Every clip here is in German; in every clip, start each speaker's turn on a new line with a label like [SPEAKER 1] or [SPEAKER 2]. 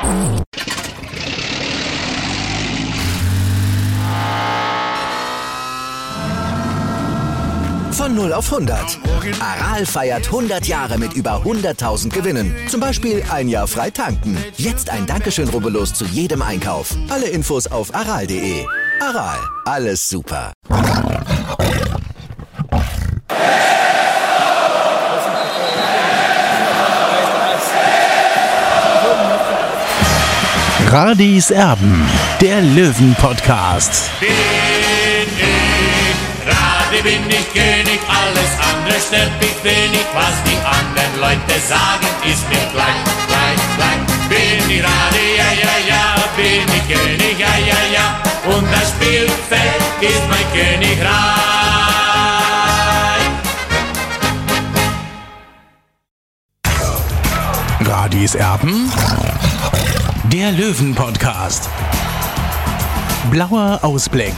[SPEAKER 1] Von 0 auf 100. Aral feiert 100 Jahre mit über 100.000 Gewinnen. Zum Beispiel ein Jahr frei tanken. Jetzt ein Dankeschön, rubbellos zu jedem Einkauf. Alle Infos auf aral.de. Aral, alles super.
[SPEAKER 2] Radis Erben, der Löwen-Podcast.
[SPEAKER 3] Bin ich König, alles andere stört mich wenig. Was die anderen Leute sagen, ist mir gleich. Bin ich Rade, ja, bin ich König, ja. Und das Spielfeld ist mein Königreich.
[SPEAKER 2] Radis Erben, der Löwen-Podcast. Blauer Ausblick.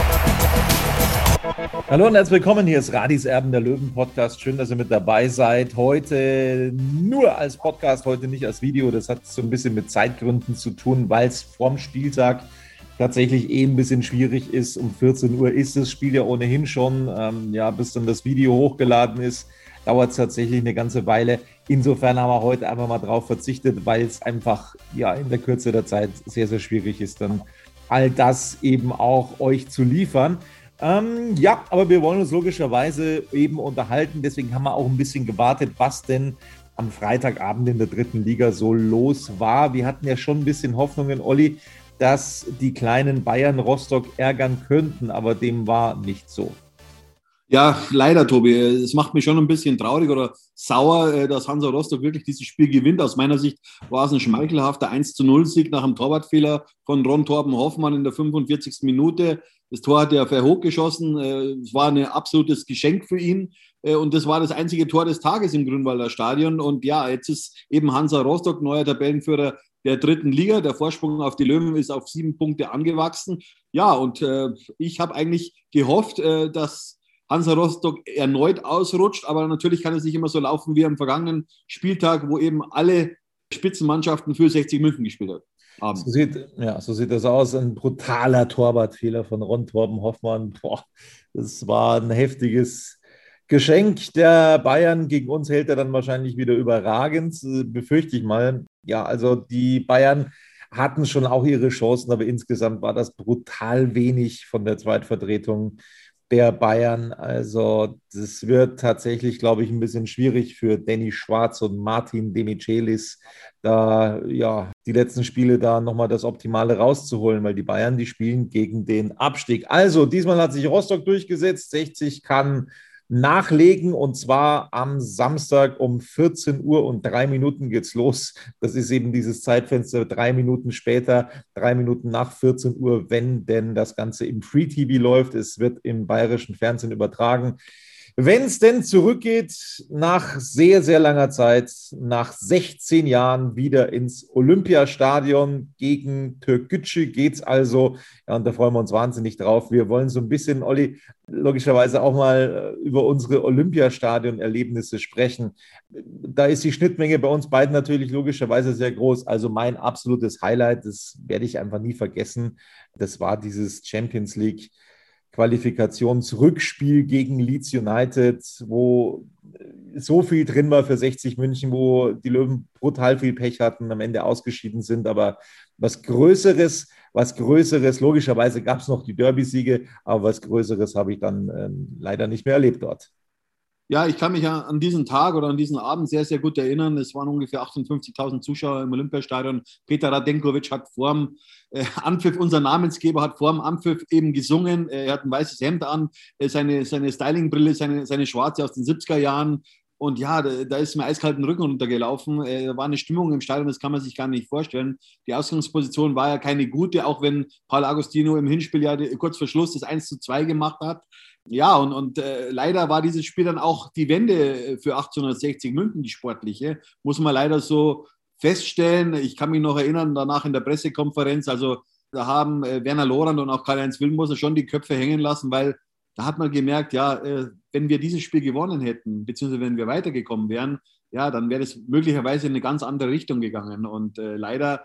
[SPEAKER 4] Hallo und herzlich willkommen, hier ist Radis Erben, der Löwen-Podcast. Schön, dass ihr mit dabei seid. Heute nur als Podcast, heute nicht als Video. Das hat so ein bisschen mit Zeitgründen zu tun, weil es vorm Spieltag tatsächlich ein bisschen schwierig ist. Um 14 Uhr ist das Spiel ja ohnehin schon. Bis dann das Video hochgeladen ist, dauert es tatsächlich eine ganze Weile. Insofern haben wir heute einfach mal drauf verzichtet, weil es einfach in der Kürze der Zeit sehr, sehr schwierig ist, dann all das eben auch euch zu liefern. Aber wir wollen uns logischerweise eben unterhalten. Deswegen haben wir auch ein bisschen gewartet, was denn am Freitagabend in der dritten Liga so los war. Wir hatten ja schon ein bisschen Hoffnungen, Olli, dass die kleinen Bayern Rostock ärgern könnten, aber dem war nicht so.
[SPEAKER 5] Ja, leider, Tobi. Es macht mich schon ein bisschen traurig oder sauer, dass Hansa Rostock wirklich dieses Spiel gewinnt. Aus meiner Sicht war es ein schmeichelhafter 1-0-Sieg nach einem Torwartfehler von Ron Torben Hoffmann in der 45. Minute. Das Tor hat er hoch geschossen. Es war ein absolutes Geschenk für ihn. Und das war das einzige Tor des Tages im Grünwalder Stadion. Und ja, jetzt ist eben Hansa Rostock neuer Tabellenführer der dritten Liga. Der Vorsprung auf die Löwen ist auf 7 Punkte angewachsen. Ja, und ich habe eigentlich gehofft, dass Hansa Rostock erneut ausrutscht. Aber natürlich kann es nicht immer so laufen wie am vergangenen Spieltag, wo eben alle Spitzenmannschaften für 60 München gespielt haben.
[SPEAKER 4] So sieht das aus. Ein brutaler Torwartfehler von Ron Torben Hoffmann. Das war ein heftiges Geschenk der Bayern. Gegen uns hält er dann wahrscheinlich wieder überragend, befürchte ich mal. Ja, also die Bayern hatten schon auch ihre Chancen, aber insgesamt war das brutal wenig von der Zweitvertretung der Bayern. Also das wird tatsächlich, glaube ich, ein bisschen schwierig für Danny Schwarz und Martin Demichelis, da die letzten Spiele da nochmal das Optimale rauszuholen, weil die Bayern, die spielen gegen den Abstieg. Also diesmal hat sich Rostock durchgesetzt, 60 kann nachlegen und zwar am Samstag um 14 Uhr und 3 Minuten geht's los. Das ist eben dieses Zeitfenster, 3 Minuten später, 3 Minuten nach 14 Uhr, wenn denn das Ganze im Free TV läuft. Es wird im bayerischen Fernsehen übertragen. Wenn es denn zurückgeht, nach sehr, sehr langer Zeit, nach 16 Jahren wieder ins Olympiastadion gegen Türkgücü geht's also. Ja, und da freuen wir uns wahnsinnig drauf. Wir wollen so ein bisschen, Olli, logischerweise auch mal über unsere Olympiastadion-Erlebnisse sprechen. Da ist die Schnittmenge bei uns beiden natürlich logischerweise sehr groß. Also mein absolutes Highlight, das werde ich einfach nie vergessen, das war dieses Champions League Qualifikationsrückspiel gegen Leeds United, wo so viel drin war für 60 München, wo die Löwen brutal viel Pech hatten, am Ende ausgeschieden sind. Aber was Größeres, logischerweise gab es noch die Derby-Siege, aber was Größeres habe ich dann leider nicht mehr erlebt dort.
[SPEAKER 5] Ja, ich kann mich an diesen Tag oder an diesen Abend sehr, sehr gut erinnern. Es waren ungefähr 58.000 Zuschauer im Olympiastadion. Peter Radenkovic hat vorm Anpfiff, unser Namensgeber, hat vorm Anpfiff eben gesungen. Er hat ein weißes Hemd an, seine Stylingbrille, seine schwarze aus den 70er Jahren. Und ja, da ist mir eiskalt den Rücken runtergelaufen. Da war eine Stimmung im Stadion, das kann man sich gar nicht vorstellen. Die Ausgangsposition war ja keine gute, auch wenn Paul Agostino im Hinspiel ja kurz vor Schluss das 1:2 gemacht hat. Ja, und leider war dieses Spiel dann auch die Wende für 1860 München, die sportliche, muss man leider so feststellen. Ich kann mich noch erinnern, danach in der Pressekonferenz, also da haben Werner Lorand und auch Karl-Heinz Wilmoser schon die Köpfe hängen lassen, weil da hat man gemerkt, wenn wir dieses Spiel gewonnen hätten, beziehungsweise wenn wir weitergekommen wären, ja, dann wäre es möglicherweise in eine ganz andere Richtung gegangen. Und leider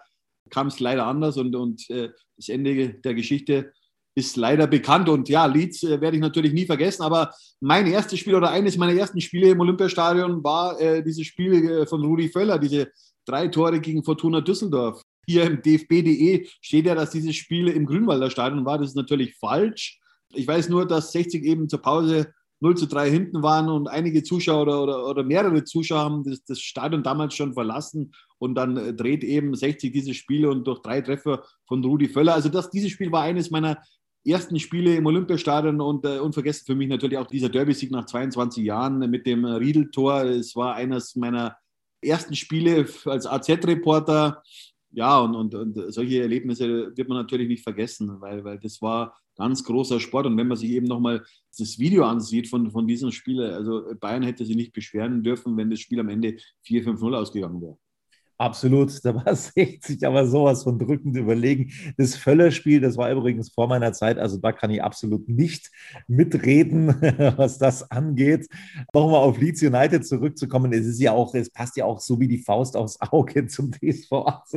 [SPEAKER 5] kam es leider anders und das Ende der Geschichte ist leider bekannt. Und ja, Leeds werde ich natürlich nie vergessen, aber mein erstes Spiel oder eines meiner ersten Spiele im Olympiastadion war dieses Spiel von Rudi Völler, diese 3 Tore gegen Fortuna Düsseldorf. Hier im dfb.de steht ja, dass dieses Spiel im Grünwalder Stadion war. Das ist natürlich falsch. Ich weiß nur, dass 60 eben zur Pause 0:3 hinten waren und einige Zuschauer oder mehrere Zuschauer haben das Stadion damals schon verlassen und dann dreht eben 60 diese Spiele und durch 3 Treffer von Rudi Völler. Also dieses Spiel war eines meiner ersten Spiele im Olympiastadion und unvergessen für mich natürlich auch dieser Derby-Sieg nach 22 Jahren mit dem Riedl-Tor. Es war eines meiner ersten Spiele als AZ-Reporter. Ja, und solche Erlebnisse wird man natürlich nicht vergessen, weil das war ganz großer Sport. Und wenn man sich eben nochmal das Video ansieht von diesem Spiel, also Bayern hätte sich nicht beschweren dürfen, wenn das Spiel am Ende 4-5-0 ausgegangen wäre.
[SPEAKER 4] Absolut, da war 60 aber sowas von drückend überlegen. Das Völler-Spiel, das war übrigens vor meiner Zeit, also da kann ich absolut nicht mitreden, was das angeht. Nochmal auf Leeds United zurückzukommen, es passt ja auch so wie die Faust aufs Auge zum TSV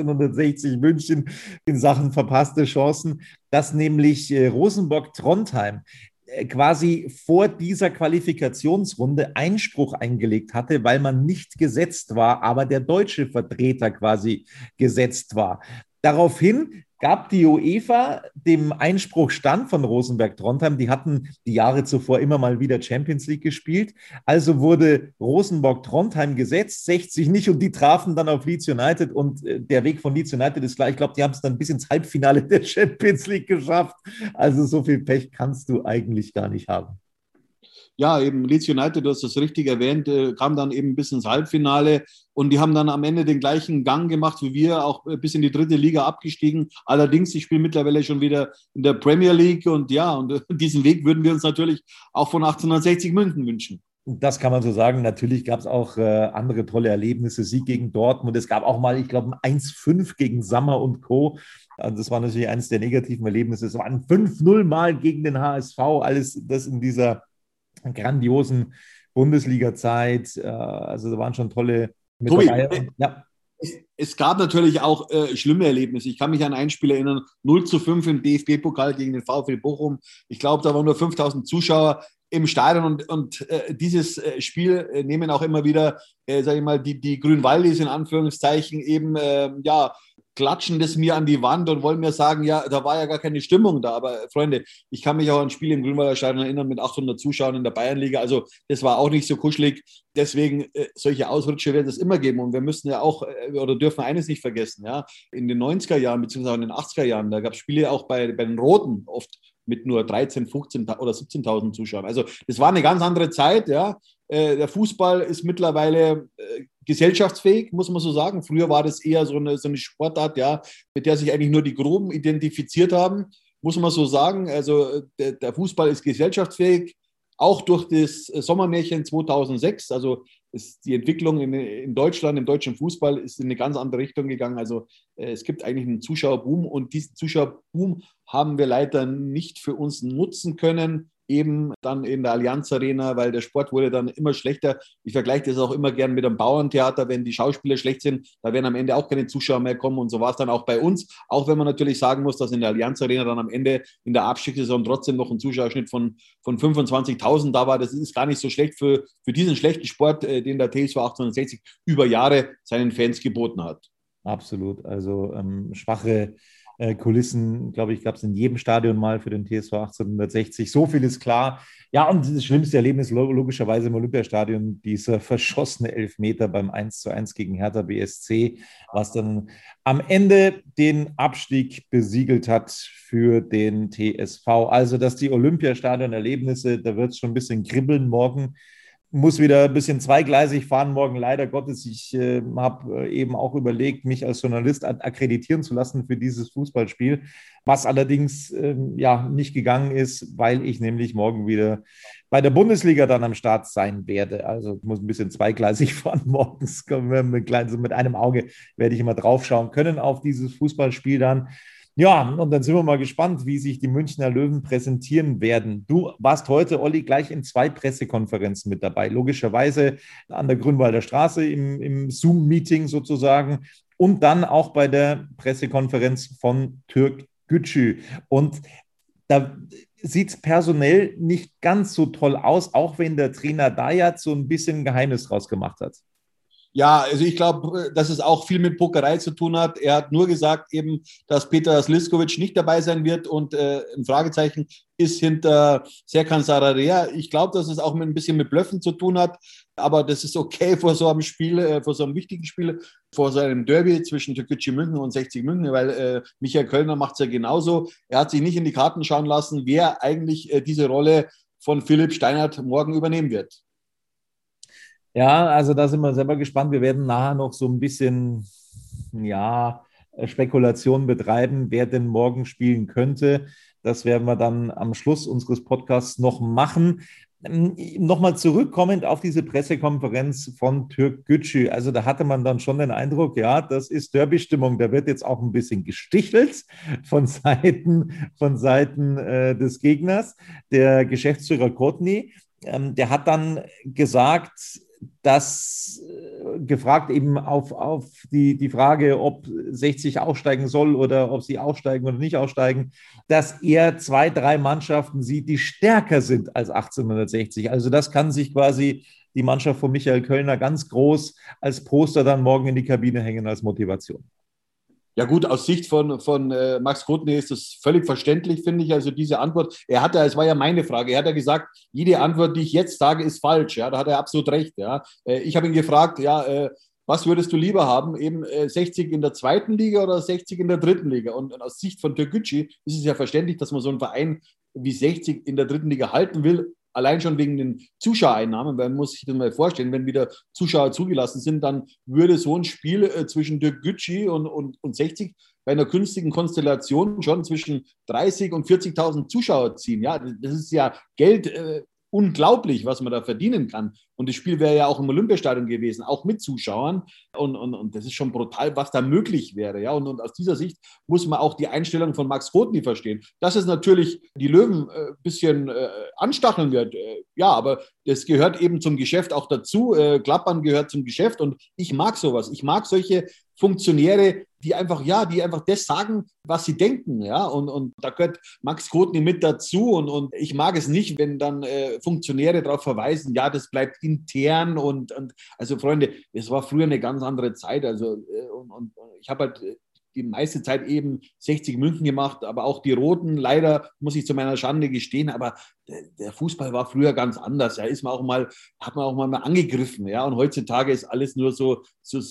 [SPEAKER 4] 1860 München in Sachen verpasste Chancen, dass nämlich Rosenborg-Trondheim quasi vor dieser Qualifikationsrunde Einspruch eingelegt hatte, weil man nicht gesetzt war, aber der deutsche Vertreter quasi gesetzt war. Daraufhin gab die UEFA dem Einspruch stand von Rosenborg-Trondheim. Die hatten die Jahre zuvor immer mal wieder Champions League gespielt. Also wurde Rosenborg-Trondheim gesetzt, 60 nicht und die trafen dann auf Leeds United und der Weg von Leeds United ist klar. Ich glaube, die haben es dann bis ins Halbfinale der Champions League geschafft. Also so viel Pech kannst du eigentlich gar nicht haben.
[SPEAKER 5] Ja, eben Leeds United, du hast das richtig erwähnt, kam dann eben bis ins Halbfinale und die haben dann am Ende den gleichen Gang gemacht wie wir, auch bis in die 3. Liga abgestiegen. Allerdings, die spielen mittlerweile schon wieder in der Premier League und ja, und diesen Weg würden wir uns natürlich auch von 1860 München wünschen.
[SPEAKER 4] Das kann man so sagen. Natürlich gab es auch andere tolle Erlebnisse. Sieg gegen Dortmund. Es gab auch mal, ich glaube, ein 1-5 gegen Sammer und Co. Also das war natürlich eines der negativen Erlebnisse. Es war ein 5-0 mal gegen den HSV. Alles das in dieser grandiosen Bundesliga-Zeit. Also da waren schon tolle mit
[SPEAKER 5] Tobi,
[SPEAKER 4] dabei. Ja.
[SPEAKER 5] Es gab natürlich auch schlimme Erlebnisse. Ich kann mich an ein Spiel erinnern, 0:5 im DFB-Pokal gegen den VfL Bochum. Ich glaube, da waren nur 5.000 Zuschauer im Stadion und dieses Spiel nehmen auch immer wieder, sage ich mal, die Grünwaldis in Anführungszeichen eben, klatschen das mir an die Wand und wollen mir sagen, ja, da war ja gar keine Stimmung da. Aber Freunde, ich kann mich auch an ein Spiel im Grünwalder Stadion erinnern mit 800 Zuschauern in der Bayernliga. Also das war auch nicht so kuschelig. Deswegen, solche Ausrutsche wird es immer geben. Und wir müssen ja auch, oder dürfen eines nicht vergessen, ja, in den 90er Jahren, beziehungsweise in den 80er Jahren, da gab es Spiele auch bei den Roten oft mit nur 13, 15 oder 17.000 Zuschauern. Also das war eine ganz andere Zeit, ja. Der Fußball ist mittlerweile gesellschaftsfähig, muss man so sagen. Früher war das eher so eine Sportart, ja, mit der sich eigentlich nur die Groben identifiziert haben, muss man so sagen. Also der Fußball ist gesellschaftsfähig, auch durch das Sommermärchen 2006. Also die Entwicklung in Deutschland, im deutschen Fußball ist in eine ganz andere Richtung gegangen. Also es gibt eigentlich einen Zuschauerboom und diesen Zuschauerboom haben wir leider nicht für uns nutzen können, eben dann in der Allianz Arena, weil der Sport wurde dann immer schlechter. Ich vergleiche das auch immer gern mit einem Bauerntheater, wenn die Schauspieler schlecht sind, da werden am Ende auch keine Zuschauer mehr kommen und so war es dann auch bei uns, auch wenn man natürlich sagen muss, dass in der Allianz Arena dann am Ende in der Abstiegssaison trotzdem noch ein Zuschauerschnitt von 25.000 da war. Das ist gar nicht so schlecht für diesen schlechten Sport, den der TSV 1860 über Jahre seinen Fans geboten hat.
[SPEAKER 4] Absolut, also schwache Kulissen, glaube ich, gab es in jedem Stadion mal für den TSV 1860. So viel ist klar. Ja, und das schlimmste Erlebnis logischerweise im Olympiastadion, dieser verschossene Elfmeter beim 1:1 gegen Hertha BSC, was dann am Ende den Abstieg besiegelt hat für den TSV. Also, dass die Olympiastadion-Erlebnisse, da wird es schon ein bisschen kribbeln morgen. Muss wieder ein bisschen zweigleisig fahren morgen, leider Gottes. Ich habe eben auch überlegt, mich als Journalist akkreditieren zu lassen für dieses Fußballspiel, was allerdings nicht gegangen ist, weil ich nämlich morgen wieder bei der Bundesliga dann am Start sein werde. Also ich muss ein bisschen zweigleisig fahren morgens. Mit einem Auge werde ich immer drauf schauen können auf dieses Fußballspiel dann. Ja, und dann sind wir mal gespannt, wie sich die Münchner Löwen präsentieren werden. Du warst heute, Olli, gleich in 2 Pressekonferenzen mit dabei. Logischerweise an der Grünwalder Straße im Zoom-Meeting sozusagen und dann auch bei der Pressekonferenz von Türk Gücü. Und da sieht es personell nicht ganz so toll aus, auch wenn der Trainer Dayat so ein bisschen Geheimnis draus gemacht hat.
[SPEAKER 5] Ja, also ich glaube, dass es auch viel mit Pokerei zu tun hat. Er hat nur gesagt eben, dass Petar Sliskovic nicht dabei sein wird und ein Fragezeichen ist hinter Serkan Sararea. Ich glaube, dass es auch ein bisschen mit Blöffen zu tun hat, aber das ist okay vor so einem Spiel, vor so einem wichtigen Spiel, vor so einem Derby zwischen Türkgücü München und 60 München, weil Michael Kölner macht es ja genauso. Er hat sich nicht in die Karten schauen lassen, wer eigentlich diese Rolle von Philipp Steinhardt morgen übernehmen wird.
[SPEAKER 4] Ja, also da sind wir selber gespannt. Wir werden nachher noch so ein bisschen, ja, Spekulation betreiben, wer denn morgen spielen könnte. Das werden wir dann am Schluss unseres Podcasts noch machen. Nochmal zurückkommend auf diese Pressekonferenz von Türk Gücü. Also da hatte man dann schon den Eindruck, ja, das ist Derby-Stimmung. Da wird jetzt auch ein bisschen gestichelt von Seiten des Gegners. Der Geschäftsführer Kotny, der hat dann gesagt, gefragt eben auf die Frage, ob 60 aufsteigen soll oder ob sie aufsteigen oder nicht aufsteigen, dass er 2, 3 Mannschaften sieht, die stärker sind als 1860. Also das kann sich quasi die Mannschaft von Michael Kölner ganz groß als Poster dann morgen in die Kabine hängen als Motivation.
[SPEAKER 5] Ja gut, aus Sicht von Max Kotny ist das völlig verständlich, finde ich. Also diese Antwort, es war ja meine Frage, er hat ja gesagt, jede Antwort, die ich jetzt sage, ist falsch. Ja, da hat er absolut recht. Ja. Ich habe ihn gefragt, was würdest du lieber haben, eben 60 in der 2. Liga oder 60 in der 3. Liga? Und aus Sicht von Türk Gücü ist es ja verständlich, dass man so einen Verein wie 60 in der 3. Liga halten will, allein schon wegen den Zuschauereinnahmen, weil man muss sich das mal vorstellen, wenn wieder Zuschauer zugelassen sind, dann würde so ein Spiel zwischen Türk Gücü und 60 bei einer künstlichen Konstellation schon zwischen 30.000 und 40.000 Zuschauer ziehen. Ja, das ist ja Geld, unglaublich, was man da verdienen kann. Und das Spiel wäre ja auch im Olympiastadion gewesen, auch mit Zuschauern. Und das ist schon brutal, was da möglich wäre. Ja? Und aus dieser Sicht muss man auch die Einstellung von Max Kotny verstehen. Dass es natürlich die Löwen ein bisschen anstacheln wird, ja, aber das gehört eben zum Geschäft auch dazu. Klappern gehört zum Geschäft und ich mag sowas. Ich mag solche Funktionäre, die einfach das sagen, was sie denken, ja, und da gehört Max Kotny mit dazu und ich mag es nicht, wenn dann Funktionäre darauf verweisen, ja, das bleibt intern und also Freunde, es war früher eine ganz andere Zeit, also und ich habe halt die meiste Zeit eben 60 München gemacht, aber auch die Roten, leider muss ich zu meiner Schande gestehen, aber der Fußball war früher ganz anders, ja, hat man auch mal angegriffen, ja, und heutzutage ist alles nur so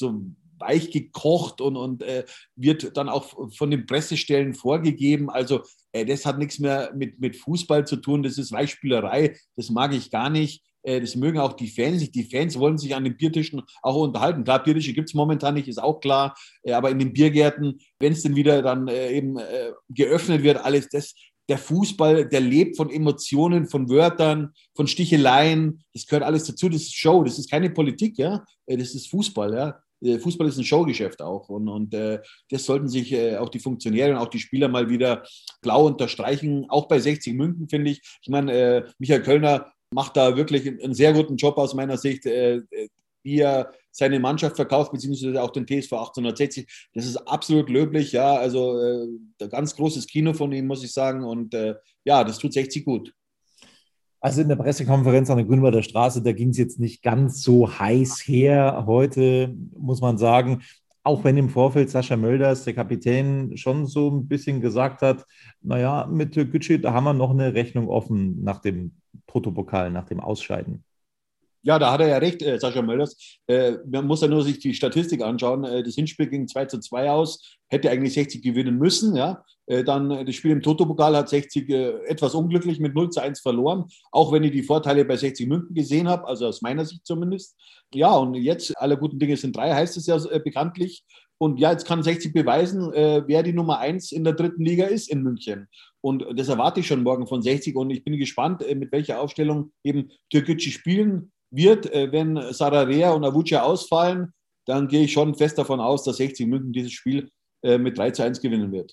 [SPEAKER 5] weich gekocht und wird dann auch von den Pressestellen vorgegeben. Also das hat nichts mehr mit Fußball zu tun, das ist Weichspielerei, das mag ich gar nicht. Das mögen auch die Fans nicht. Die Fans wollen sich an den Biertischen auch unterhalten. Klar, Biertische gibt es momentan nicht, ist auch klar. Aber in den Biergärten, wenn es denn wieder dann eben geöffnet wird, alles das, der Fußball, der lebt von Emotionen, von Wörtern, von Sticheleien. Das gehört alles dazu. Das ist Show, das ist keine Politik, ja. Das ist Fußball, ja. Fußball ist ein Showgeschäft auch und das sollten sich auch die Funktionäre und auch die Spieler mal wieder blau unterstreichen. Auch bei 60 München, finde ich. Ich meine, Michael Kölner macht da wirklich einen sehr guten Job aus meiner Sicht, wie er seine Mannschaft verkauft, beziehungsweise auch den TSV 1860. Das ist absolut löblich, ja, also ein ganz großes Kino von ihm, muss ich sagen, und ja, das tut 60 gut.
[SPEAKER 4] Also in der Pressekonferenz an der Grünwalder Straße, da ging es jetzt nicht ganz so heiß her. Heute muss man sagen, auch wenn im Vorfeld Sascha Mölders, der Kapitän, schon so ein bisschen gesagt hat, naja, mit Türk Gücü, da haben wir noch eine Rechnung offen nach dem Toto-Pokal, nach dem Ausscheiden.
[SPEAKER 5] Ja, da hat er ja recht, Sascha Mölders. Man muss ja nur sich die Statistik anschauen. Das Hinspiel ging 2:2 aus, hätte eigentlich 60 gewinnen müssen. Ja. Dann das Spiel im Toto-Pokal hat 60 etwas unglücklich mit 0:1 verloren, auch wenn ich die Vorteile bei 60 München gesehen habe, also aus meiner Sicht zumindest. Ja, und jetzt, alle guten Dinge sind 3, heißt es ja bekanntlich. Und ja, jetzt kann 60 beweisen, wer die Nummer 1 in der 3. Liga ist in München. Und das erwarte ich schon morgen von 60. Und ich bin gespannt, mit welcher Aufstellung eben Türk Gücü spielen wird. Wenn Sararea und Avuca ausfallen, dann gehe ich schon fest davon aus, dass 60 München dieses Spiel mit 3:1 gewinnen wird.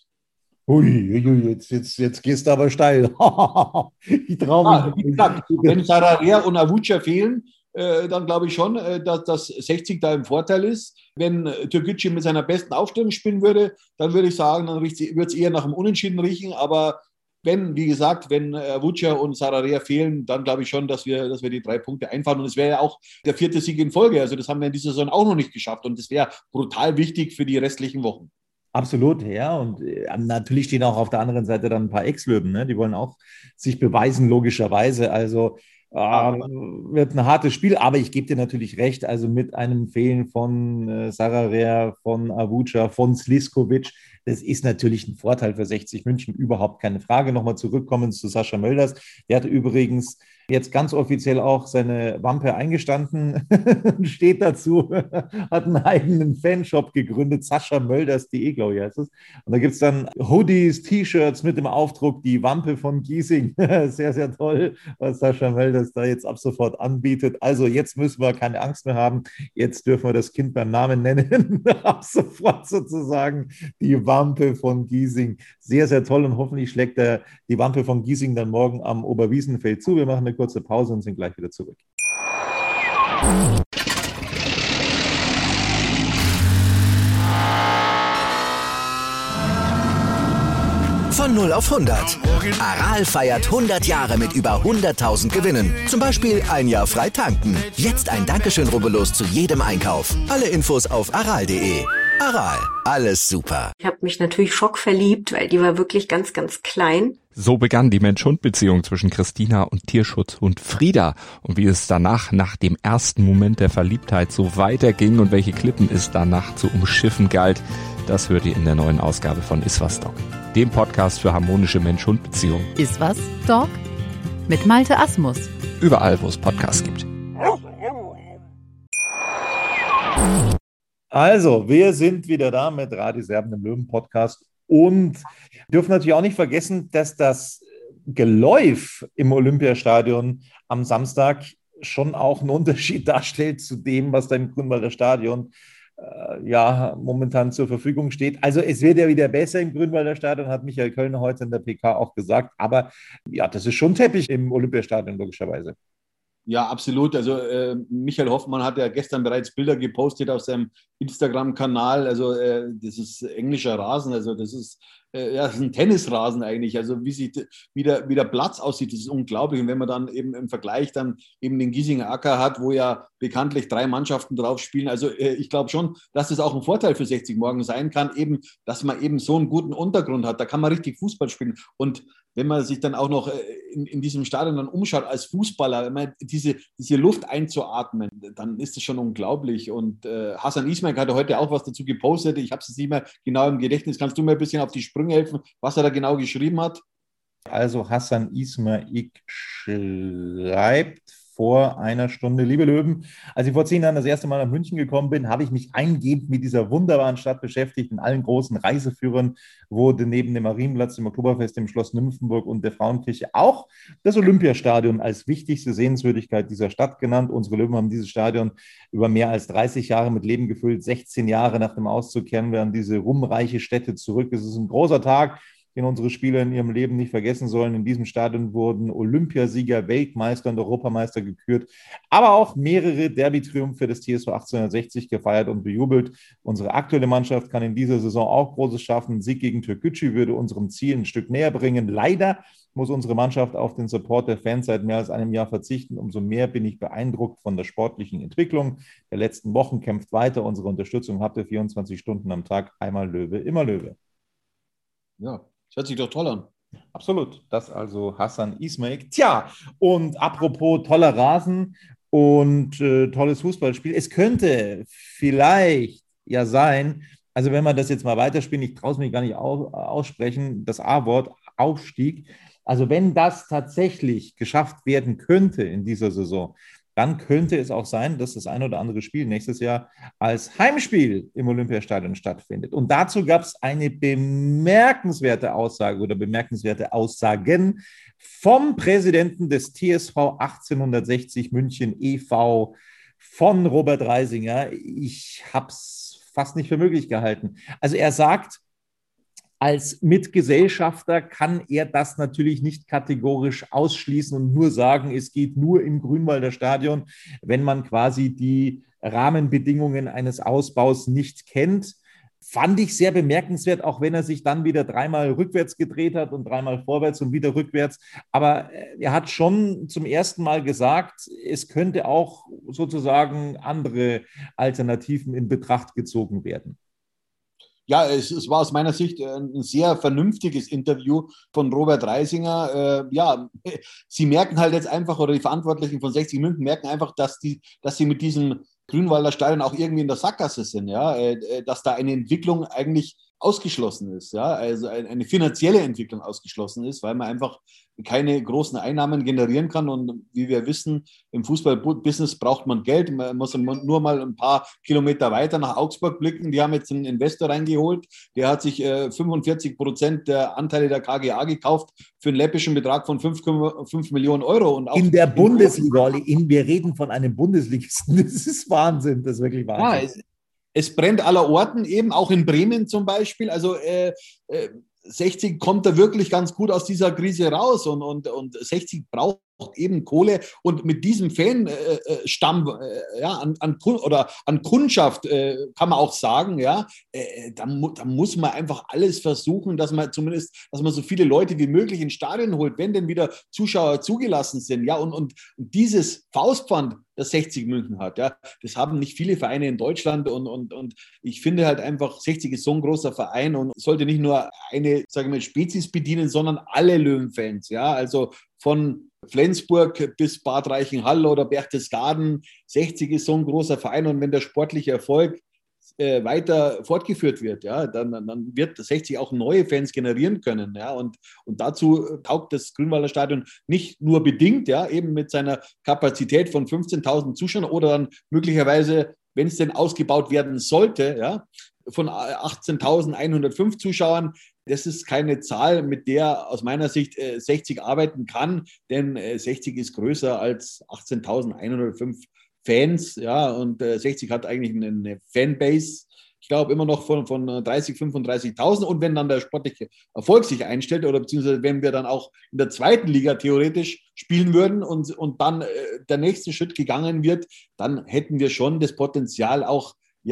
[SPEAKER 4] Ui, jetzt gehst du aber steil. Ich traue mich.
[SPEAKER 5] Wie gesagt, wenn Sararea und Avuca fehlen, dann glaube ich schon, dass 60 da im Vorteil ist. Wenn Türkgücü mit seiner besten Aufstellung spielen würde, dann würde ich sagen, dann würde es eher nach einem Unentschieden riechen. Aber wie gesagt, wenn Vuča und Sararea fehlen, dann glaube ich schon, dass wir die 3 Punkte einfahren. Und es wäre ja auch der 4. Sieg in Folge. Also das haben wir in dieser Saison auch noch nicht geschafft. Und das wäre brutal wichtig für die restlichen Wochen.
[SPEAKER 4] Absolut, ja. Und natürlich stehen auch auf der anderen Seite dann ein paar Ex-Löwen, ne? Die wollen auch sich beweisen, logischerweise. Also wird ein hartes Spiel, aber ich gebe dir natürlich recht, also mit einem Fehlen von Sararea, von Vuča, von Sliskovic, das ist natürlich ein Vorteil für 60 München, überhaupt keine Frage. Nochmal zurückkommen zu Sascha Mölders, der hat übrigens jetzt ganz offiziell auch seine Wampe eingestanden, steht dazu, hat einen eigenen Fanshop gegründet, saschamölders.de, glaube ich, heißt es. Und da gibt es dann Hoodies, T-Shirts mit dem Aufdruck, die Wampe von Giesing. Sehr, sehr toll, was Sascha Mölders da jetzt ab sofort anbietet. Also jetzt müssen wir keine Angst mehr haben, jetzt dürfen wir das Kind beim Namen nennen, ab sofort sozusagen die Wampe von Giesing. Sehr, sehr toll und hoffentlich schlägt die Wampe von Giesing dann morgen am Oberwiesenfeld zu. Wir machen eine kurze Pause und sind gleich wieder zurück.
[SPEAKER 1] Von 0 auf 100. Aral feiert 100 Jahre mit über 100.000 Gewinnen. Zum Beispiel ein Jahr frei tanken. Jetzt ein Dankeschön, rubbellos zu jedem Einkauf. Alle Infos auf aral.de. Aral, alles super.
[SPEAKER 6] Ich habe mich natürlich schockverliebt, weil die war wirklich ganz, ganz klein.
[SPEAKER 7] So begann die Mensch-Hund-Beziehung zwischen Christina und Tierschutzhund Frieda. Und wie es danach, nach dem ersten Moment der Verliebtheit, so weiterging und welche Klippen es danach zu umschiffen galt, das hört ihr in der neuen Ausgabe von Iswas Dog, dem Podcast für harmonische Mensch-Hund-Beziehungen.
[SPEAKER 8] Iswas Dog mit Malte Asmus.
[SPEAKER 7] Überall, wo es Podcasts gibt.
[SPEAKER 4] Also, wir sind wieder da mit Radis Erben im Löwen-Podcast und dürfen natürlich auch nicht vergessen, dass das Geläuf im Olympiastadion am Samstag schon auch einen Unterschied darstellt zu dem, was da im Grünwalder Stadion momentan zur Verfügung steht. Also es wird ja wieder besser im Grünwalder Stadion, hat Michael Kölner heute in der PK auch gesagt, aber ja, das ist schon Teppich im Olympiastadion logischerweise.
[SPEAKER 5] Ja, absolut. Also Michael Hoffmann hat ja gestern bereits Bilder gepostet auf seinem Instagram-Kanal. Also das ist englischer Rasen. Also das ist ein Tennisrasen eigentlich. Also wie der Platz aussieht, das ist unglaublich. Und wenn man dann eben im Vergleich dann eben den Giesinger Acker hat, wo ja bekanntlich 3 Mannschaften drauf spielen. Also ich glaube schon, dass das auch ein Vorteil für 60 morgen sein kann, eben, dass man eben so einen guten Untergrund hat. Da kann man richtig Fußball spielen. Und wenn man sich dann auch noch in diesem Stadion dann umschaut als Fußballer, wenn man diese Luft einzuatmen, dann ist das schon unglaublich. Und Hasan Ismail hatte heute auch was dazu gepostet. Ich habe es nicht mehr genau im Gedächtnis. Kannst du mir ein bisschen auf die Sprünge helfen, was er da genau geschrieben hat?
[SPEAKER 4] Also Hasan Ismail schreibt vor einer Stunde: Liebe Löwen, als ich vor 10 Jahren das erste Mal nach München gekommen bin, habe ich mich eingehend mit dieser wunderbaren Stadt beschäftigt. In allen großen Reiseführern wurde neben dem Marienplatz, dem Oktoberfest, dem Schloss Nymphenburg und der Frauenkirche auch das Olympiastadion als wichtigste Sehenswürdigkeit dieser Stadt genannt. Unsere Löwen haben dieses Stadion über mehr als 30 Jahre mit Leben gefüllt. 16 Jahre nach dem Auszug kehren wir an diese ruhmreiche Stätte zurück. Es ist ein großer Tag, den unsere Spieler in ihrem Leben nicht vergessen sollen. In diesem Stadion wurden Olympiasieger, Weltmeister und Europameister gekürt, aber auch mehrere Derby-Triumphe des TSV 1860 gefeiert und bejubelt. Unsere aktuelle Mannschaft kann in dieser Saison auch Großes schaffen. Ein Sieg gegen Türkgücü würde unserem Ziel ein Stück näher bringen. Leider muss unsere Mannschaft auf den Support der Fans seit mehr als einem Jahr verzichten. Umso mehr bin ich beeindruckt von der sportlichen Entwicklung der letzten Wochen. Kämpft weiter. Unsere Unterstützung habt ihr 24 Stunden am Tag. Einmal Löwe, immer Löwe.
[SPEAKER 5] Ja. Das hört sich doch toll an.
[SPEAKER 4] Absolut. Das also Hasan Ismail. Tja, und apropos toller Rasen und tolles Fußballspiel. Es könnte vielleicht ja sein, also wenn man das jetzt mal weiterspielt, ich traue es mich gar nicht aussprechen, das A-Wort, Aufstieg. Also wenn das tatsächlich geschafft werden könnte in dieser Saison, dann könnte es auch sein, dass das ein oder andere Spiel nächstes Jahr als Heimspiel im Olympiastadion stattfindet. Und dazu gab es eine bemerkenswerte Aussage oder bemerkenswerte Aussagen vom Präsidenten des TSV 1860 München e.V., von Robert Reisinger. Ich habe es fast nicht für möglich gehalten. Also er sagt, als Mitgesellschafter kann er das natürlich nicht kategorisch ausschließen und nur sagen, es geht nur im Grünwalder Stadion, wenn man quasi die Rahmenbedingungen eines Ausbaus nicht kennt. Fand ich sehr bemerkenswert, auch wenn er sich dann wieder 3-mal rückwärts gedreht hat und 3-mal vorwärts und wieder rückwärts. Aber er hat schon zum ersten Mal gesagt, es könnte auch sozusagen andere Alternativen in Betracht gezogen werden.
[SPEAKER 5] Ja, es war aus meiner Sicht ein sehr vernünftiges Interview von Robert Reisinger. Sie merken halt jetzt einfach, oder die Verantwortlichen von 60 München merken einfach, dass sie mit diesem Grünwalder Stadion auch irgendwie in der Sackgasse sind, dass da eine Entwicklung eigentlich ausgeschlossen ist, also eine finanzielle Entwicklung ausgeschlossen ist, weil man einfach keine großen Einnahmen generieren kann. Und wie wir wissen, im Fußballbusiness braucht man Geld. Man muss nur mal ein paar Kilometer weiter nach Augsburg blicken. Die haben jetzt einen Investor reingeholt. Der hat sich 45% der Anteile der KGA gekauft für einen läppischen Betrag von 5,5 Millionen Euro. Und auch
[SPEAKER 4] in der Bundesliga, Olli, wir reden von einem Bundesligisten. Das ist Wahnsinn, das ist wirklich Wahnsinn.
[SPEAKER 5] Ja, es brennt aller Orten, eben auch in Bremen zum Beispiel. Also 60 kommt da wirklich ganz gut aus dieser Krise raus und 60 braucht eben Kohle und mit diesem Fanstamm an Kundschaft kann man auch sagen, da muss man einfach alles versuchen, dass man so viele Leute wie möglich ins Stadion holt, wenn denn wieder Zuschauer zugelassen sind, und dieses Faustpfand, das 60 München hat, das haben nicht viele Vereine in Deutschland und ich finde halt einfach, 60 ist so ein großer Verein und sollte nicht nur eine, sagen wir, Spezies bedienen, sondern alle Löwenfans, also von Flensburg bis Bad Reichenhall oder Berchtesgaden. 60 ist so ein großer Verein und wenn der sportliche Erfolg weiter fortgeführt wird, dann wird 60 auch neue Fans generieren können. Und dazu taugt das Grünwalder Stadion nicht nur bedingt, eben mit seiner Kapazität von 15.000 Zuschauern oder dann möglicherweise, wenn es denn ausgebaut werden sollte, von 18.105 Zuschauern. Das ist keine Zahl, mit der aus meiner Sicht 60 arbeiten kann, denn 60 ist größer als 18.105 Fans, und 60 hat eigentlich eine Fanbase, ich glaube immer noch von 30.000, 35.000 und wenn dann der sportliche Erfolg sich einstellt oder beziehungsweise wenn wir dann auch in der zweiten Liga theoretisch spielen würden und dann der nächste Schritt gegangen wird, dann hätten wir schon das Potenzial auch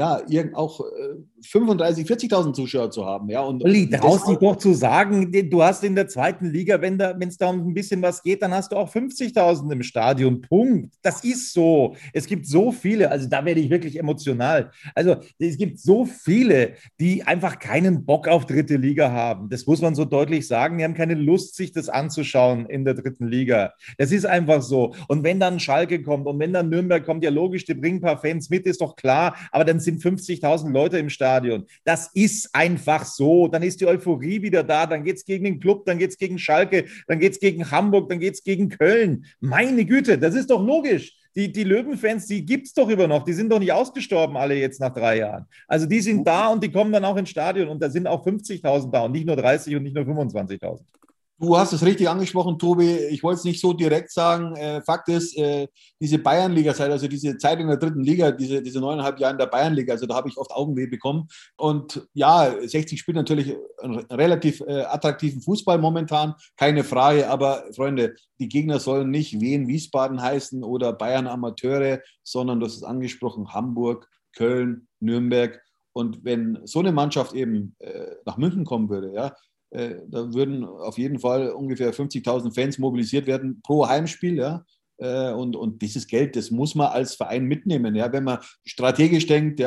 [SPEAKER 5] 35.000, 40.000 Zuschauer zu haben.
[SPEAKER 4] Olli, traust dich doch zu sagen, du hast in der zweiten Liga, wenn es da um ein bisschen was geht, dann hast du auch 50.000 im Stadion. Punkt. Das ist so. Es gibt so viele, also da werde ich wirklich emotional. Also es gibt so viele, die einfach keinen Bock auf dritte Liga haben. Das muss man so deutlich sagen. Die haben keine Lust, sich das anzuschauen in der dritten Liga. Das ist einfach so. Und wenn dann Schalke kommt und wenn dann Nürnberg kommt, ja logisch, die bringen ein paar Fans mit, ist doch klar, aber dann sind 50.000 Leute im Stadion. Das ist einfach so. Dann ist die Euphorie wieder da. Dann geht es gegen den Club, dann geht es gegen Schalke, dann geht es gegen Hamburg, dann geht es gegen Köln. Meine Güte, das ist doch logisch. Die Löwenfans, die gibt es doch immer noch. Die sind doch nicht ausgestorben alle jetzt nach 3 Jahren. Also die sind da und die kommen dann auch ins Stadion und da sind auch 50.000 da und nicht nur 30 und nicht nur 25.000.
[SPEAKER 5] Du hast es richtig angesprochen, Tobi. Ich wollte es nicht so direkt sagen. Fakt ist, diese Bayernliga-Zeit, also diese Zeit in der dritten Liga, diese 9,5 Jahre in der Bayernliga, also da habe ich oft Augenweh bekommen. Und 60 spielt natürlich einen relativ attraktiven Fußball momentan, keine Frage. Aber Freunde, die Gegner sollen nicht Wien Wiesbaden heißen oder Bayern Amateure, sondern du hast es angesprochen, Hamburg, Köln, Nürnberg. Und wenn so eine Mannschaft eben nach München kommen würde, da würden auf jeden Fall ungefähr 50.000 Fans mobilisiert werden pro Heimspiel. Und dieses Geld, das muss man als Verein mitnehmen. Wenn man strategisch denkt,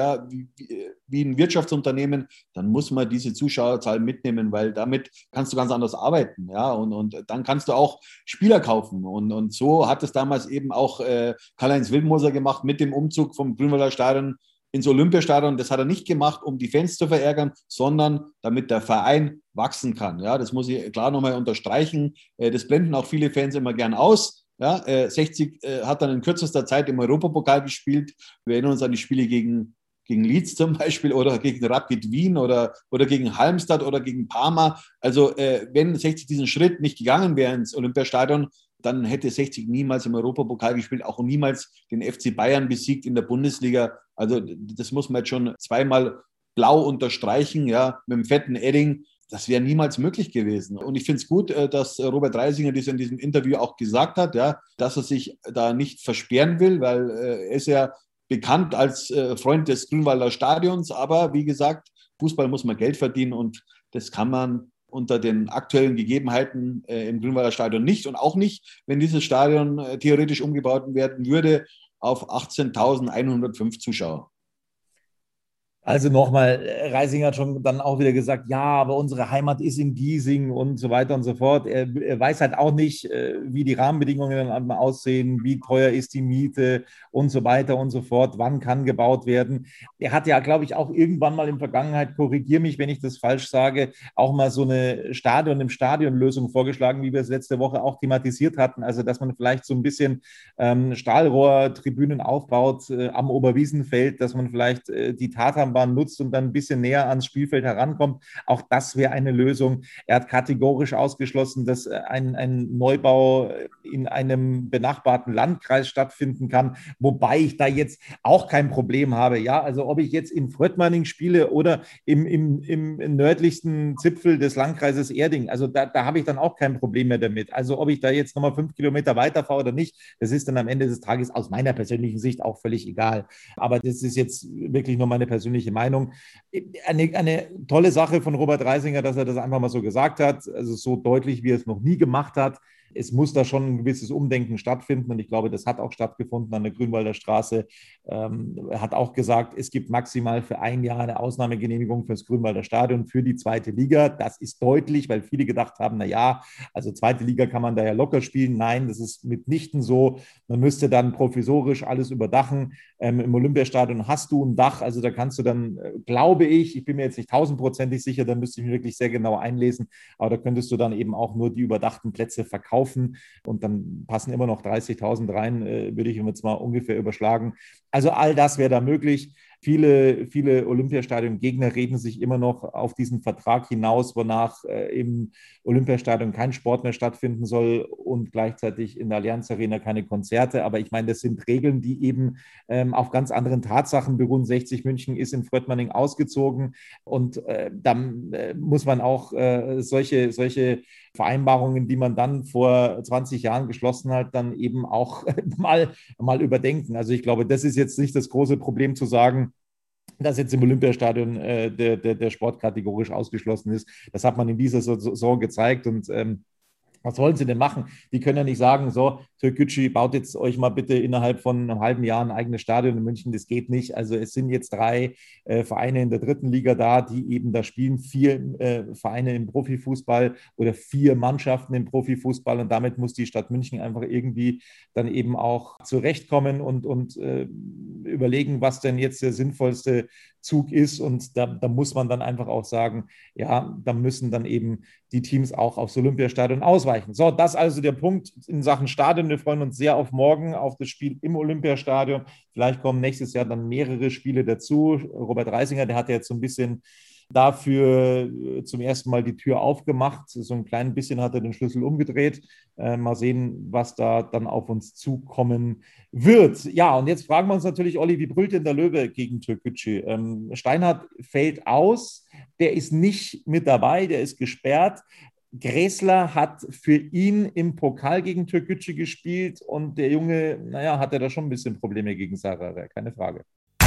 [SPEAKER 5] wie ein Wirtschaftsunternehmen, dann muss man diese Zuschauerzahl mitnehmen, weil damit kannst du ganz anders arbeiten. Und dann kannst du auch Spieler kaufen. Und so hat es damals eben auch Karl-Heinz Wildmoser gemacht mit dem Umzug vom Grünwalder Stadion ins Olympiastadion. Das hat er nicht gemacht, um die Fans zu verärgern, sondern damit der Verein wachsen kann. Das muss ich klar nochmal unterstreichen. Das blenden auch viele Fans immer gern aus. 60 hat dann in kürzester Zeit im Europapokal gespielt. Wir erinnern uns an die Spiele gegen Leeds zum Beispiel oder gegen Rapid Wien oder gegen Halmstad oder gegen Parma. Also wenn 60 diesen Schritt nicht gegangen wäre ins Olympiastadion, dann hätte 60 niemals im Europapokal gespielt, auch niemals den FC Bayern besiegt in der Bundesliga. Also das muss man jetzt schon zweimal blau unterstreichen, mit dem fetten Edding. das wäre niemals möglich gewesen. Und ich finde es gut, dass Robert Reisinger das in diesem Interview auch gesagt hat, ja, dass er sich da nicht versperren will, weil er ist ja bekannt als Freund des Grünwalder Stadions. Aber wie gesagt, Fußball muss man Geld verdienen und das kann man unter den aktuellen Gegebenheiten im Grünwalder Stadion nicht. Und auch nicht, wenn dieses Stadion theoretisch umgebaut werden würde auf 18.105 Zuschauer.
[SPEAKER 4] Also nochmal, Reisinger hat schon dann auch wieder gesagt, ja, aber unsere Heimat ist in Giesing und so weiter und so fort. Er weiß halt auch nicht, wie die Rahmenbedingungen dann aussehen, wie teuer ist die Miete und so weiter und so fort, wann kann gebaut werden. Er hat ja, glaube ich, auch irgendwann mal in der Vergangenheit, korrigiere mich, wenn ich das falsch sage, auch mal so eine Stadion-im-Stadion-Lösung vorgeschlagen, wie wir es letzte Woche auch thematisiert hatten. Also, dass man vielleicht so ein bisschen Stahlrohrtribünen aufbaut am Oberwiesenfeld, dass man vielleicht die Tatanbahn nutzt und dann ein bisschen näher ans Spielfeld herankommt. Auch das wäre eine Lösung. Er hat kategorisch ausgeschlossen, dass ein Neubau in einem benachbarten Landkreis stattfinden kann, wobei ich da jetzt auch kein Problem habe. Ja, also ob ich jetzt in Fröttmanning spiele oder im nördlichsten Zipfel des Landkreises Erding, also da habe ich dann auch kein Problem mehr damit. Also ob ich da jetzt nochmal 5 Kilometer weiterfahre oder nicht, das ist dann am Ende des Tages aus meiner persönlichen Sicht auch völlig egal. Aber das ist jetzt wirklich nur meine persönliche Meinung. Eine tolle Sache von Robert Reisinger, dass er das einfach mal so gesagt hat, also so deutlich, wie er es noch nie gemacht hat. Es muss da schon ein gewisses Umdenken stattfinden und ich glaube, das hat auch stattgefunden an der Grünwalder Straße. Er hat auch gesagt, es gibt maximal für ein Jahr eine Ausnahmegenehmigung für das Grünwalder Stadion für die zweite Liga. Das ist deutlich, weil viele gedacht haben, naja, also zweite Liga kann man da ja locker spielen. Nein, das ist mitnichten so. Man müsste dann provisorisch alles überdachen. Im Olympiastadion hast du ein Dach, also da kannst du dann, glaube ich bin mir jetzt nicht 1000%ig sicher, da müsste ich mich wirklich sehr genau einlesen, aber da könntest du dann eben auch nur die überdachten Plätze verkaufen und dann passen immer noch 30.000 rein, würde ich jetzt mal ungefähr überschlagen. Also all das wäre da möglich. Viele Olympiastadion-Gegner reden sich immer noch auf diesen Vertrag hinaus, wonach im Olympiastadion kein Sport mehr stattfinden soll und gleichzeitig in der Allianz Arena keine Konzerte. Aber ich meine, das sind Regeln, die eben auf ganz anderen Tatsachen beruhen. 60 München ist in Fröttmanning ausgezogen und dann muss man auch solche Vereinbarungen, die man dann vor 20 Jahren geschlossen hat, dann eben auch mal überdenken. Also ich glaube, das ist jetzt nicht das große Problem zu sagen, dass jetzt im Olympiastadion der Sport kategorisch ausgeschlossen ist. Das hat man in dieser Saison gezeigt und was wollen sie denn machen? Die können ja nicht sagen, so, Türkgücü, baut jetzt euch mal bitte innerhalb von einem halben Jahr ein eigenes Stadion in München. Das geht nicht. Also es sind jetzt 3 Vereine in der dritten Liga da, die eben da spielen. 4 Vereine im Profifußball oder 4 Mannschaften im Profifußball. Und damit muss die Stadt München einfach irgendwie dann eben auch zurechtkommen und überlegen, was denn jetzt der sinnvollste Zug ist. Und da muss man dann einfach auch sagen, ja, da müssen dann eben die Teams auch aufs Olympiastadion ausweichen. So, das also der Punkt in Sachen Stadion. Wir freuen uns sehr auf morgen, auf das Spiel im Olympiastadion. Vielleicht kommen nächstes Jahr dann mehrere Spiele dazu. Robert Reisinger, der hat ja jetzt so ein bisschen dafür zum ersten Mal die Tür aufgemacht. So ein klein bisschen hat er den Schlüssel umgedreht. Mal sehen, was da dann auf uns zukommen wird. Ja, und jetzt fragen wir uns natürlich, Olli, wie brüllt denn der Löwe gegen Türkgücü? Steinhardt fällt aus. Der ist nicht mit dabei, der ist gesperrt. Gräßler hat für ihn im Pokal gegen Türkgücü gespielt und der Junge, hatte da schon ein bisschen Probleme gegen Sarrer, keine Frage.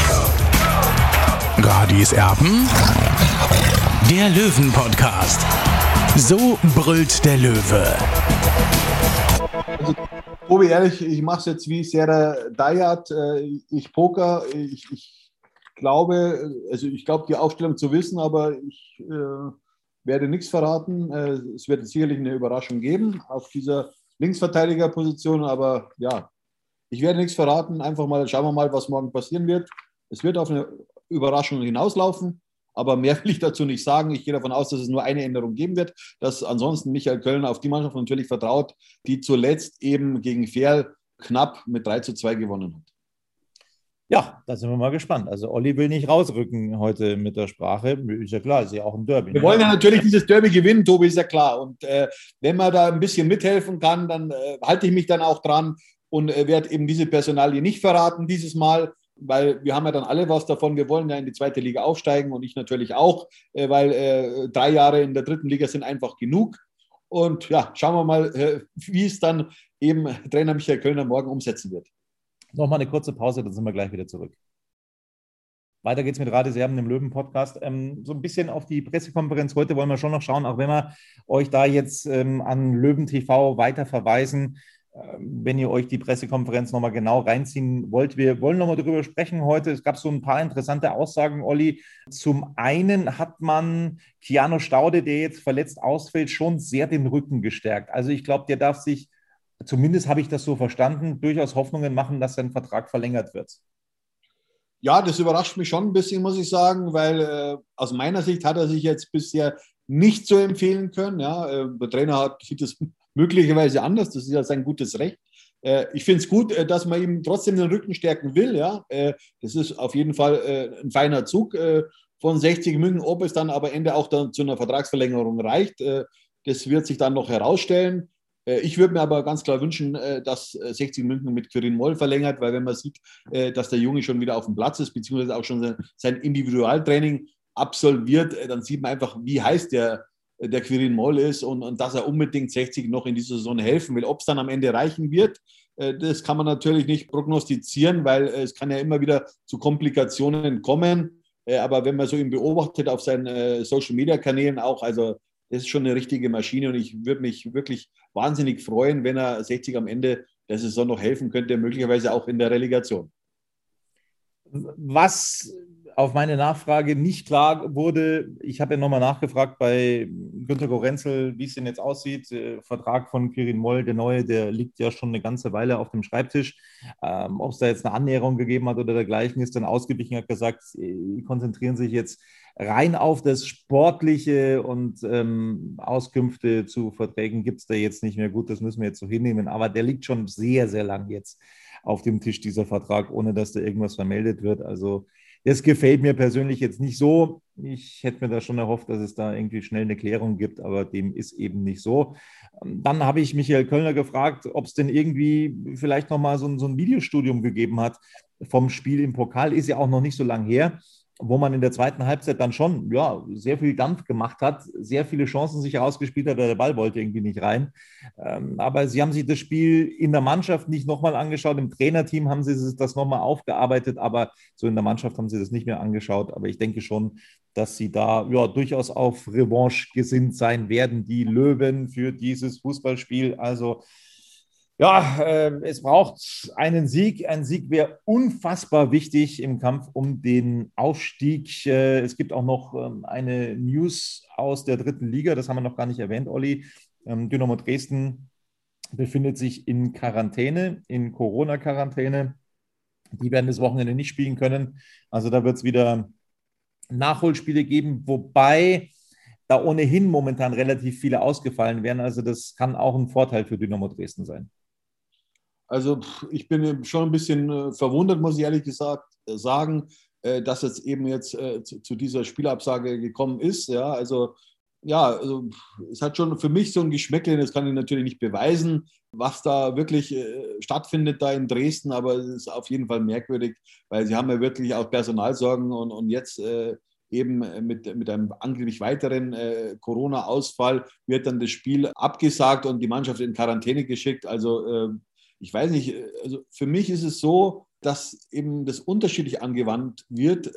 [SPEAKER 2] Radis Erben, der Löwen-Podcast. So brüllt der Löwe.
[SPEAKER 5] Also, Tobi, ehrlich, ich mache es jetzt wie Serra Dayat. Ich poker. Ich glaube, die Aufstellung zu wissen, aber ich werde nichts verraten. Es wird sicherlich eine Überraschung geben auf dieser Linksverteidigerposition, aber ja, ich werde nichts verraten. Einfach mal, schauen wir mal, was morgen passieren wird. Es wird auf eine Überraschung hinauslaufen, aber mehr will ich dazu nicht sagen. Ich gehe davon aus, dass es nur eine Änderung geben wird, dass ansonsten Michael Kölner auf die Mannschaft natürlich vertraut, die zuletzt eben gegen Verl knapp mit 3:2 gewonnen hat.
[SPEAKER 4] Ja, da sind wir mal gespannt. Also Olli will nicht rausrücken heute mit der Sprache. Ist ja klar, ist ja auch ein Derby.
[SPEAKER 5] Wir wollen ja natürlich dieses Derby gewinnen, Tobi, ist ja klar. Und wenn man da ein bisschen mithelfen kann, dann halte ich mich dann auch dran und werde eben diese Personalie nicht verraten dieses Mal. weil wir haben ja dann alle was davon. Wir wollen ja in die zweite Liga aufsteigen und ich natürlich auch, weil 3 Jahre in der dritten Liga sind einfach genug. Und ja, schauen wir mal, wie es dann eben Trainer Michael Kölner morgen umsetzen wird.
[SPEAKER 4] Nochmal eine kurze Pause, dann sind wir gleich wieder zurück. Weiter geht's mit Radeserben im Löwen-Podcast. So ein bisschen auf die Pressekonferenz heute wollen wir schon noch schauen, auch wenn wir euch da jetzt an Löwen TV weiter verweisen, wenn ihr euch die Pressekonferenz nochmal genau reinziehen wollt. Wir wollen nochmal darüber sprechen heute. Es gab so ein paar interessante Aussagen, Olli. Zum einen hat man Keanu Staude, der jetzt verletzt ausfällt, schon sehr den Rücken gestärkt. Also ich glaube, der darf sich, zumindest habe ich das so verstanden, durchaus Hoffnungen machen, dass sein Vertrag verlängert wird.
[SPEAKER 5] Ja, das überrascht mich schon ein bisschen, muss ich sagen, weil aus meiner Sicht hat er sich jetzt bisher nicht so empfehlen können. Ja. Der Trainer sieht das möglicherweise anders, das ist ja sein gutes Recht. Ich finde es gut, dass man ihm trotzdem den Rücken stärken will. Ja. Das ist auf jeden Fall ein feiner Zug von 60 München. Ob es dann aber Ende auch dann zu einer Vertragsverlängerung reicht, das wird sich dann noch herausstellen. Ich würde mir aber ganz klar wünschen, dass 60 München mit Quirin Moll verlängert, weil wenn man sieht, dass der Junge schon wieder auf dem Platz ist, beziehungsweise auch schon sein Individualtraining absolviert, dann sieht man einfach, wie heiß der Quirin Moll ist und dass er unbedingt 60 noch in dieser Saison helfen will. Ob es dann am Ende reichen wird, das kann man natürlich nicht prognostizieren, weil es kann ja immer wieder zu Komplikationen kommen. Aber wenn man so ihn beobachtet auf seinen Social-Media-Kanälen auch, also das ist schon eine richtige Maschine und ich würde mich wirklich wahnsinnig freuen, wenn er 60 am Ende der Saison noch helfen könnte, möglicherweise auch in der Relegation.
[SPEAKER 4] Was auf meine Nachfrage nicht klar wurde, ich habe ja nochmal nachgefragt bei Günter Gorenzel, wie es denn jetzt aussieht. Vertrag von Quirin Moll, der neue, der liegt ja schon eine ganze Weile auf dem Schreibtisch. Ob es da jetzt eine Annäherung gegeben hat oder dergleichen, ist dann ausgewichen, hat gesagt, konzentrieren sich jetzt rein auf das Sportliche und Auskünfte zu Verträgen gibt es da jetzt nicht mehr. Gut, das müssen wir jetzt so hinnehmen, aber der liegt schon sehr, sehr lang jetzt auf dem Tisch, dieser Vertrag, ohne dass da irgendwas vermeldet wird. Also das gefällt mir persönlich jetzt nicht so. Ich hätte mir da schon erhofft, dass es da irgendwie schnell eine Klärung gibt, aber dem ist eben nicht so. Dann habe ich Michael Kölner gefragt, ob es denn irgendwie vielleicht nochmal so ein Videostudium gegeben hat vom Spiel im Pokal. Ist ja auch noch nicht so lang her, wo man in der zweiten Halbzeit dann schon sehr viel Dampf gemacht hat, sehr viele Chancen sich herausgespielt hat, der Ball wollte irgendwie nicht rein. Aber sie haben sich das Spiel in der Mannschaft nicht nochmal angeschaut, im Trainerteam haben sie das nochmal aufgearbeitet, aber so in der Mannschaft haben sie das nicht mehr angeschaut. Aber ich denke schon, dass sie da durchaus auf Revanche gesinnt sein werden, die Löwen, für dieses Fußballspiel. Also es braucht einen Sieg. Ein Sieg wäre unfassbar wichtig im Kampf um den Aufstieg. Es gibt auch noch eine News aus der dritten Liga, das haben wir noch gar nicht erwähnt, Olli. Dynamo Dresden befindet sich in Quarantäne, in Corona-Quarantäne. Die werden das Wochenende nicht spielen können. Also da wird es wieder Nachholspiele geben, wobei da ohnehin momentan relativ viele ausgefallen wären. Also das kann auch ein Vorteil für Dynamo Dresden sein.
[SPEAKER 5] Also ich bin schon ein bisschen verwundert, muss ich ehrlich gesagt sagen, dass es eben jetzt zu dieser Spielabsage gekommen ist. Ja, also es hat schon für mich so ein Geschmäckle, das kann ich natürlich nicht beweisen, was da wirklich stattfindet da in Dresden, aber es ist auf jeden Fall merkwürdig, weil sie haben ja wirklich auch Personalsorgen und jetzt eben mit einem angeblich weiteren Corona-Ausfall wird dann das Spiel abgesagt und die Mannschaft in Quarantäne geschickt. Also ich weiß nicht, also für mich ist es so, dass eben das unterschiedlich angewandt wird,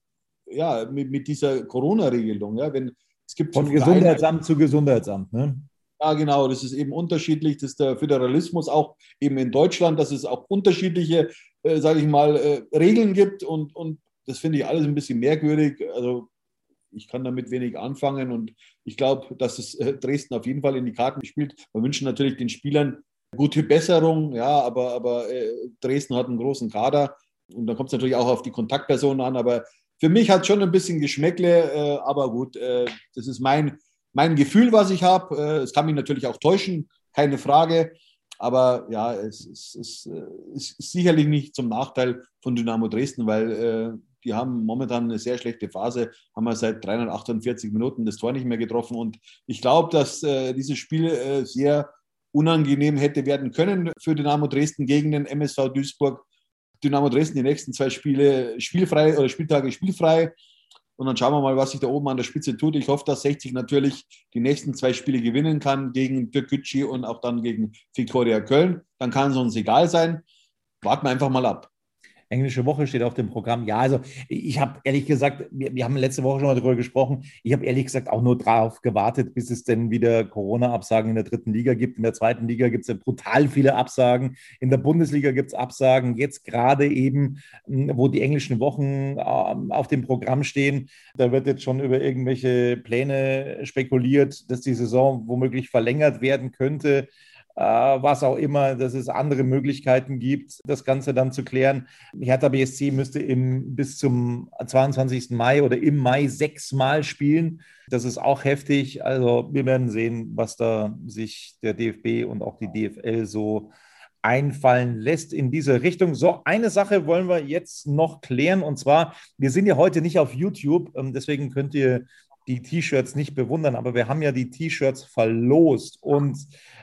[SPEAKER 5] mit dieser Corona-Regelung. Ja, es gibt
[SPEAKER 4] von Gesundheitsamt zu Gesundheitsamt, ne?
[SPEAKER 5] Ja, genau, das ist eben unterschiedlich, das ist der Föderalismus auch eben in Deutschland, dass es auch unterschiedliche, sage ich mal, Regeln gibt und das finde ich alles ein bisschen merkwürdig. Also ich kann damit wenig anfangen und ich glaube, dass es Dresden auf jeden Fall in die Karten spielt. Wir wünschen natürlich den Spielern gute Besserung, ja, aber Dresden hat einen großen Kader und dann kommt es natürlich auch auf die Kontaktpersonen an, aber für mich hat es schon ein bisschen Geschmäckle, aber gut, das ist mein Gefühl, was ich habe. Es kann mich natürlich auch täuschen, keine Frage, aber ja, es ist sicherlich nicht zum Nachteil von Dynamo Dresden, weil die haben momentan eine sehr schlechte Phase, haben wir seit 348 Minuten das Tor nicht mehr getroffen und ich glaube, dass dieses Spiel sehr unangenehm hätte werden können für Dynamo Dresden gegen den MSV Duisburg. Dynamo Dresden die nächsten 2 Spiele spielfrei oder Spieltage spielfrei. Und dann schauen wir mal, was sich da oben an der Spitze tut. Ich hoffe, dass 60 natürlich die nächsten 2 Spiele gewinnen kann gegen Türkgücü und auch dann gegen Viktoria Köln. Dann kann es uns egal sein. Warten wir einfach mal ab.
[SPEAKER 4] Englische Woche steht auf dem Programm. Ja, also ich habe ehrlich gesagt, wir haben letzte Woche schon mal darüber gesprochen, ich habe ehrlich gesagt auch nur darauf gewartet, bis es denn wieder Corona-Absagen in der 3. Liga gibt. In der 2. Liga gibt es ja brutal viele Absagen. In der Bundesliga gibt es Absagen. Jetzt gerade eben, wo die englischen Wochen auf dem Programm stehen, da wird jetzt schon über irgendwelche Pläne spekuliert, dass die Saison womöglich verlängert werden könnte. Was auch immer, dass es andere Möglichkeiten gibt, das Ganze dann zu klären. Hertha BSC müsste bis zum 22. Mai oder im Mai 6 Mal spielen. Das ist auch heftig. Also wir werden sehen, was da sich der DFB und auch die DFL so einfallen lässt in diese Richtung. So, eine Sache wollen wir jetzt noch klären, und zwar, wir sind ja heute nicht auf YouTube, deswegen könnt ihr die T-Shirts nicht bewundern, aber wir haben ja die T-Shirts verlost, und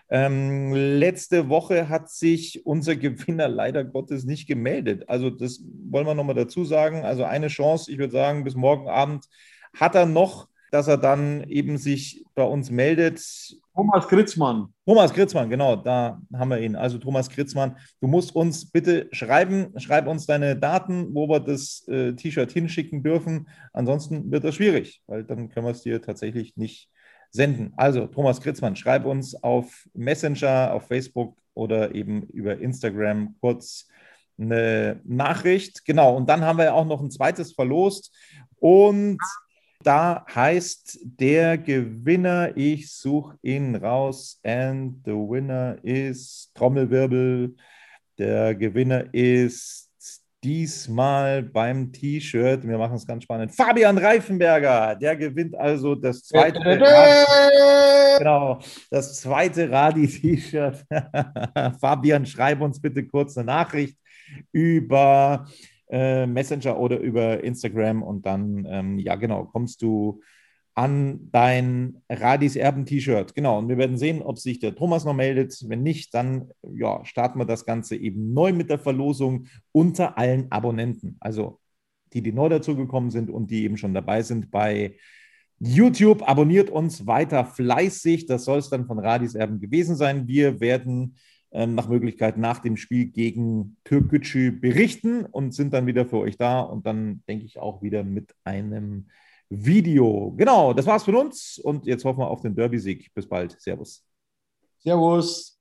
[SPEAKER 4] letzte Woche hat sich unser Gewinner leider Gottes nicht gemeldet. Also das wollen wir nochmal dazu sagen. Also eine Chance, ich würde sagen, bis morgen Abend hat er noch, dass er dann eben sich bei uns meldet.
[SPEAKER 5] Thomas Kritzmann.
[SPEAKER 4] Thomas Kritzmann, genau, da haben wir ihn. Also Thomas Kritzmann, du musst uns bitte schreiben, schreib uns deine Daten, wo wir das T-Shirt hinschicken dürfen. Ansonsten wird das schwierig, weil dann können wir es dir tatsächlich nicht senden. Also Thomas Kritzmann, schreib uns auf Messenger, auf Facebook oder eben über Instagram kurz eine Nachricht. Genau, und dann haben wir ja auch noch ein zweites verlost, und da heißt der Gewinner, ich suche ihn raus, and the winner is, Trommelwirbel, der Gewinner ist diesmal beim T-Shirt, wir machen es ganz spannend, Fabian Reifenberger, der gewinnt also das zweite das zweite Radi-T-Shirt. Fabian, schreib uns bitte kurz eine Nachricht über Messenger oder über Instagram, und dann, kommst du an dein Radis Erben-T-Shirt. Genau, und wir werden sehen, ob sich der Thomas noch meldet. Wenn nicht, dann starten wir das Ganze eben neu mit der Verlosung unter allen Abonnenten. Also die neu dazugekommen sind und die eben schon dabei sind bei YouTube. Abonniert uns weiter fleißig. Das soll es dann von Radis Erben gewesen sein. Wir werden nach Möglichkeit nach dem Spiel gegen Türkgücü berichten und sind dann wieder für euch da, und dann denke ich auch wieder mit einem Video. Genau, das war's von uns, und jetzt hoffen wir auf den Derby-Sieg. Bis bald. Servus.
[SPEAKER 5] Servus.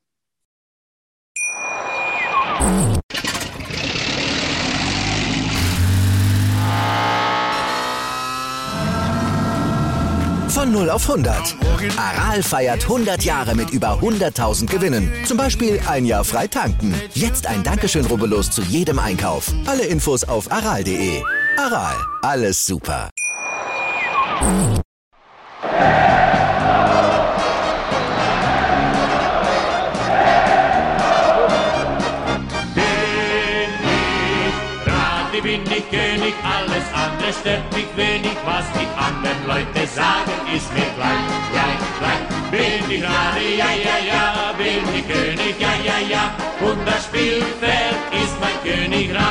[SPEAKER 1] Von 0 auf 100. Aral feiert 100 Jahre mit über 100.000 Gewinnen. Zum Beispiel ein Jahr frei tanken. Jetzt ein Dankeschön, rubbellos zu jedem Einkauf. Alle Infos auf aral.de. Aral, alles super.
[SPEAKER 3] Bin ich König, alles andere stört mich wenig, was die anderen Leute sagen, ist mir gleich. Bin ich Radi, ja, bin ich König, ja, und das Spielfeld ist mein Königreich.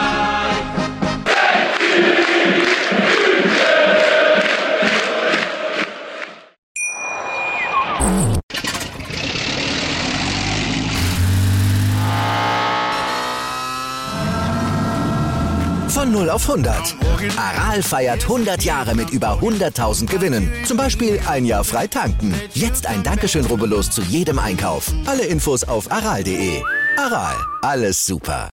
[SPEAKER 1] Von 0 auf 100. Aral feiert 100 Jahre mit über 100.000 Gewinnen. Zum Beispiel ein Jahr frei tanken. Jetzt ein Dankeschön, rubbellos zu jedem Einkauf. Alle Infos auf aral.de. Aral, alles super.